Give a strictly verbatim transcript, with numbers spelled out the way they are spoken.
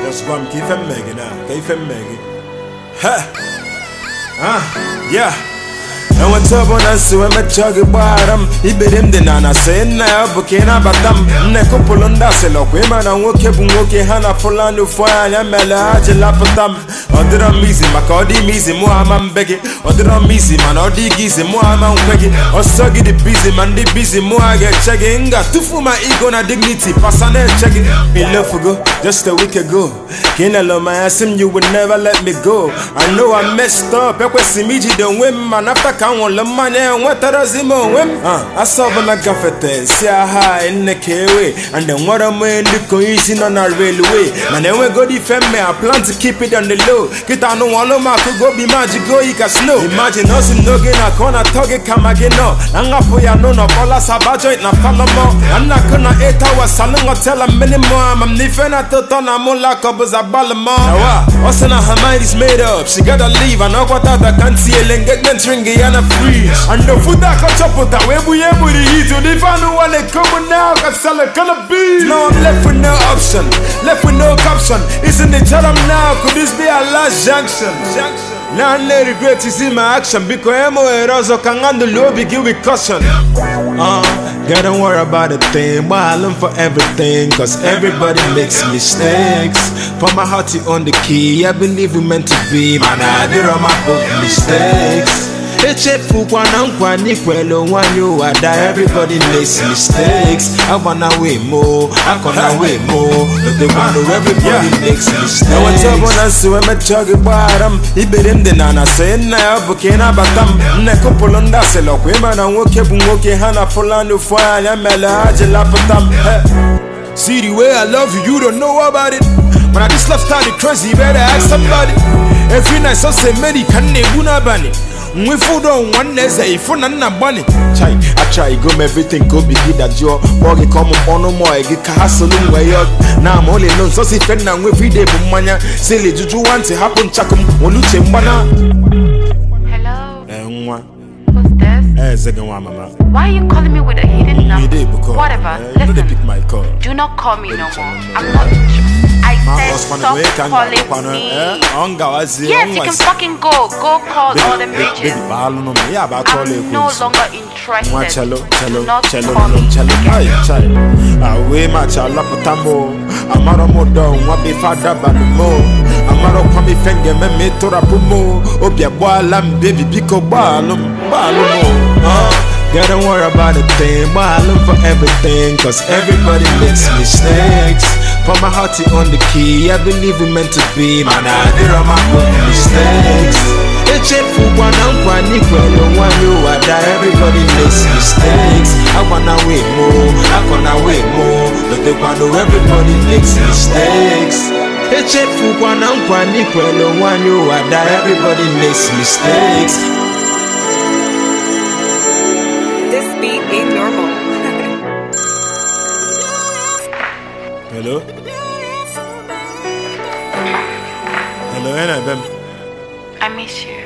Just one keep him making now, keep him making. Ha! Ah, yeah. And what's up on us when I chug it bottom? He bid him the nana saying now, Bukina Batam, Neko Polunda Selo, women and woke up and woke Hana Polano Foya, Mela, Jelapatam, or the Ramizi, Macodi Mizi, Mohamam Beggy, or the Ramizi, man, or Digizi, Mohamam Beggy, or Suggy the busy man, the busy Moa get checking, got to for my ego and dignity, Passane checking. Me love for go, just a week ago. Can't allow my ass him, you would never let me go. I know I messed up, I was immediate, don't win, man, after. On the money and what does him on? I saw when I got it, see a high in the K-way, and then what I'm in the cohesion on our railway. And then we go defend me, I plan to keep it on the low. Get on the wall of my could go be magic, go, you can snow. Imagine us in no gain, I can't talk it, come again. No, I'm not for ya, no, no, all us about joint, not Panama. I'm not gonna eight hours, salon or tell a minimum. I'm living at the ton, I'm all like up as a ballamon. What's in her mind is made up, she gotta leave. I know what I can't see a engagement ring. Free. And the food that can chop with that way we able to eat. So if I know what they come now, can sell a color beef. No, I'm left with no option, left with no caption. Isn't it tell them now? Could this be our last junction? Junction. Now I'm not regret to see my action because I'm aware also can handle low begin with caution. Uh, gotta worry about a thing, but I learn for everything. Cause everybody makes mistakes. For my heart on the key, I believe we meant to be. Man, I did all my book mistakes. Everybody makes mistakes. I wanna way more, I wanna way more. But they wanna everybody makes mistakes. No one's up on us when I chug it bottom. He bid him the nana saying now, Bukina Batam, Neko Polunda Selo, women and woke up and woke Hana Polano Foya, Mela, Jelapatam. See the way I love you, you don't know about it. When I just love started crazy, you better ask somebody. Every night, so say, Mary, can they bunabani? We food on one nest, a phone and a bunny. Chai, I try go everything go be good at your boggy come on no more. I get castle way up. Now I'm only known so see friend and we every day bumanya. Silly juju want to happen chakum oluche mbana. Hello. Eh, who's this? Eh, second one, mama. Why are you calling me with a hidden number? Whatever. Uh, Listen. They pick my call. Do not call me no more. I'm not. I said stop calling me. Yes, you can fucking go. Go call all them bitches. I'm no longer interested. Do not call me again. Away my chala potamo. Amaro modo wabi fada banumo. Amaro kwami fenge me me tora pumo. Obia boalam baby biko balum balumo. Gotta worry about a thing, but I look for everything. Cause everybody makes mistakes. For my heart on the key, I believe we meant to be. Man, I did all my own mistakes. It's a fool, one on one, equal, one you are that everybody makes mistakes. I wanna wait more, I wanna wait more. But they wanna everybody makes mistakes. It's a fool, one on one, equal, one you are that everybody makes mistakes. This beat ain't normal. Hello? Hello, Anna. I miss you.